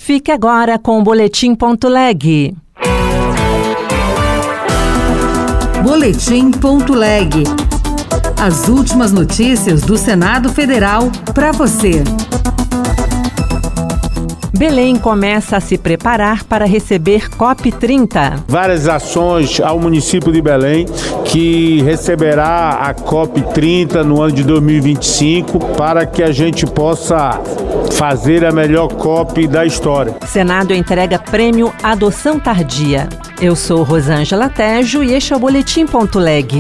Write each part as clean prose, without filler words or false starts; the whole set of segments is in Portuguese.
Fique agora com o Boletim.leg. Boletim.leg. As últimas notícias do Senado Federal para você. Belém começa a se preparar para receber COP30. Várias ações ao município de Belém, que receberá a COP30 no ano de 2025, para que a gente possa fazer a melhor COP da história. Senado entrega prêmio Adoção Tardia. Eu sou Rosângela Tejo e este é o Boletim.leg.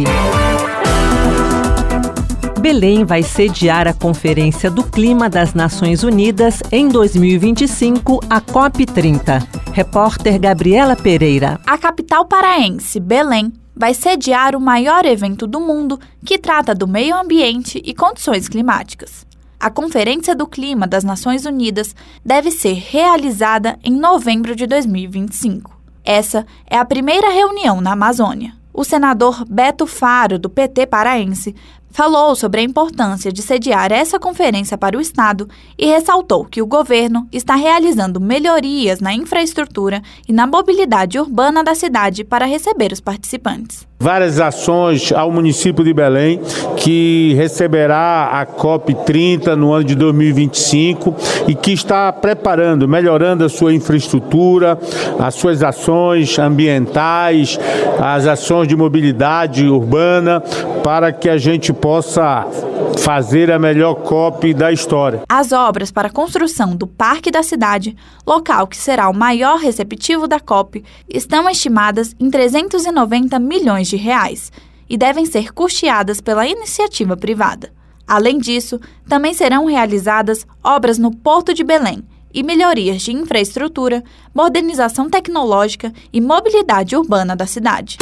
Belém vai sediar a Conferência do Clima das Nações Unidas em 2025, a COP30. Repórter Gabriela Pereira. A capital paraense, Belém, vai sediar o maior evento do mundo que trata do meio ambiente e condições climáticas. A Conferência do Clima das Nações Unidas deve ser realizada em novembro de 2025. Essa é a primeira reunião na Amazônia. O senador Beto Faro, do PT paraense, falou sobre a importância de sediar essa conferência para o Estado e ressaltou que o governo está realizando melhorias na infraestrutura e na mobilidade urbana da cidade para receber os participantes. Várias ações ao município de Belém, que receberá a COP30 no ano de 2025 e que está preparando, melhorando a sua infraestrutura, as suas ações ambientais, as ações de mobilidade urbana, para que a gente possa fazer a melhor COP da história. As obras para a construção do Parque da Cidade, local que será o maior receptivo da COP, estão estimadas em 390 milhões de reais e devem ser custeadas pela iniciativa privada. Além disso, também serão realizadas obras no Porto de Belém e melhorias de infraestrutura, modernização tecnológica e mobilidade urbana da cidade.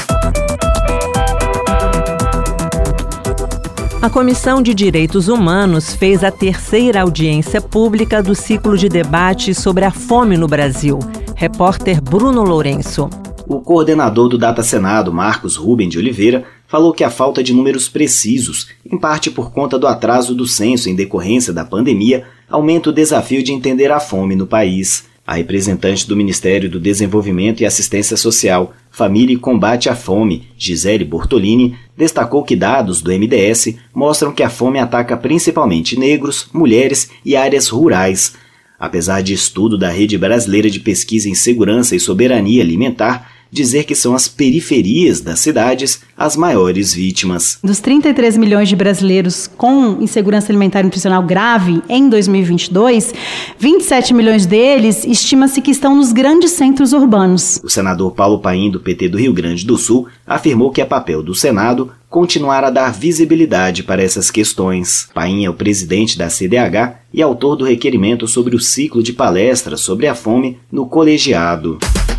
A Comissão de Direitos Humanos fez a terceira audiência pública do ciclo de debate sobre a fome no Brasil. Repórter Bruno Lourenço. O coordenador do Data Senado, Marcos Ruben de Oliveira, falou que a falta de números precisos, em parte por conta do atraso do censo em decorrência da pandemia, aumenta o desafio de entender a fome no país. A representante do Ministério do Desenvolvimento e Assistência Social, Família e Combate à Fome, Gisele Bortolini, destacou que dados do MDS mostram que a fome ataca principalmente negros, mulheres e áreas rurais. Apesar de estudo da Rede Brasileira de Pesquisa em Segurança e Soberania Alimentar dizer que são as periferias das cidades as maiores vítimas. Dos 33 milhões de brasileiros com insegurança alimentar e nutricional grave em 2022, 27 milhões deles estima-se que estão nos grandes centros urbanos. O senador Paulo Paim, do PT do Rio Grande do Sul, afirmou que é papel do Senado continuar a dar visibilidade para essas questões. Paim é o presidente da CDH e autor do requerimento sobre o ciclo de palestras sobre a fome no colegiado.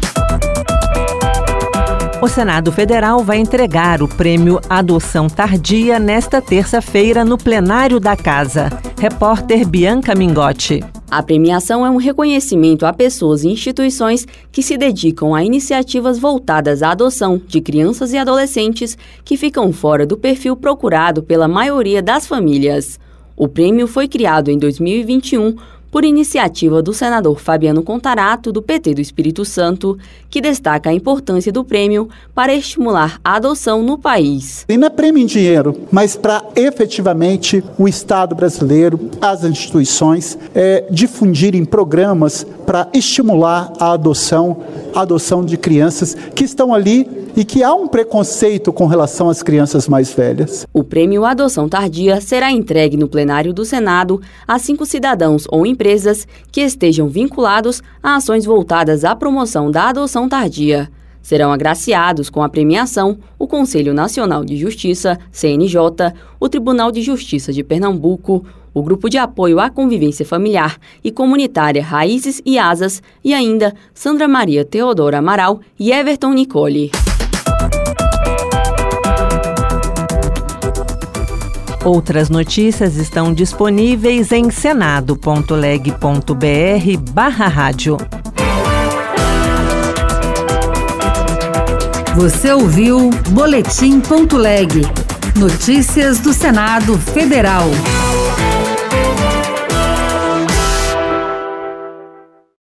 O Senado Federal vai entregar o prêmio Adoção Tardia nesta terça-feira no plenário da Casa. Repórter Bianca Mingotti. A premiação é um reconhecimento a pessoas e instituições que se dedicam a iniciativas voltadas à adoção de crianças e adolescentes que ficam fora do perfil procurado pela maioria das famílias. O prêmio foi criado em 2021 por iniciativa do senador Fabiano Contarato, do PT do Espírito Santo, que destaca a importância do prêmio para estimular a adoção no país. E não é prêmio em dinheiro, mas para efetivamente o Estado brasileiro, as instituições, difundirem programas para estimular a adoção de crianças que estão ali e que há um preconceito com relação às crianças mais velhas. O prêmio Adoção Tardia será entregue no plenário do Senado a 5 cidadãos ou empresas que estejam vinculados a ações voltadas à promoção da adoção tardia. Serão agraciados com a premiação o Conselho Nacional de Justiça, CNJ, o Tribunal de Justiça de Pernambuco, o Grupo de Apoio à Convivência Familiar e Comunitária Raízes e Asas e ainda Sandra Maria Teodora Amaral e Everton Nicole. Outras notícias estão disponíveis em senado.leg.br/rádio. Você ouviu Boletim.leg. Notícias do Senado Federal.